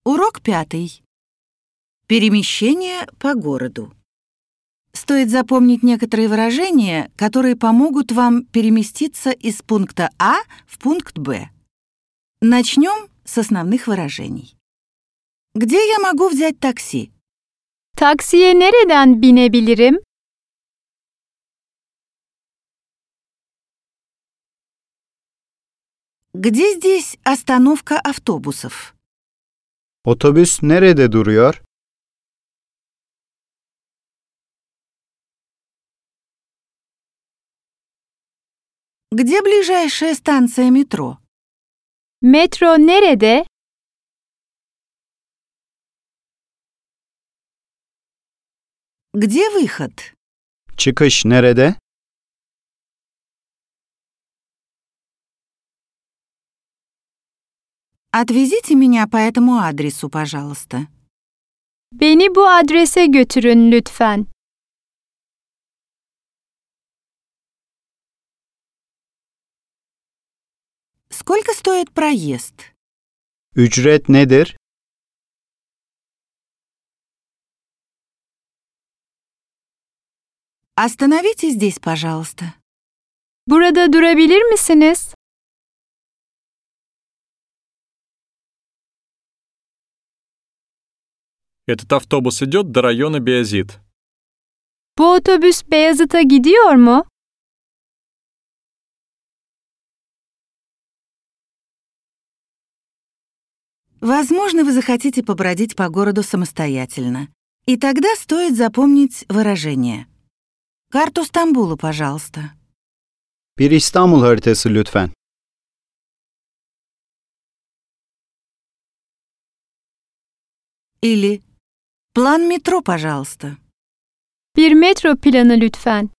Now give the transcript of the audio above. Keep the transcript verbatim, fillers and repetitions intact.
Урок пятый. Перемещение по городу. Стоит запомнить некоторые выражения, которые помогут вам переместиться из пункта А в пункт Б. Начнем с основных выражений. Где я могу взять такси? Taksiye nereden binebilirim? Где здесь остановка автобусов? Otobüs nerede duruyor? Где ближайшая станция метро? Metro nerede? Где выход? Çıkış nerede? Отвезите меня по этому адресу, пожалуйста. Beni bu adrese götürün lütfen. Сколько стоит проезд? Ücret nedir? Остановите здесь, пожалуйста. Burada durabilir misiniz? Этот автобус идет до района Беязид. Bu otobüs Beyazıt'a gidiyor mu? Возможно, вы захотите побродить по городу самостоятельно. И тогда стоит запомнить выражение. Карту Стамбула, пожалуйста. Bir İstanbul haritası lütfen. Или план метро, пожалуйста. Bir metro planı lütfen.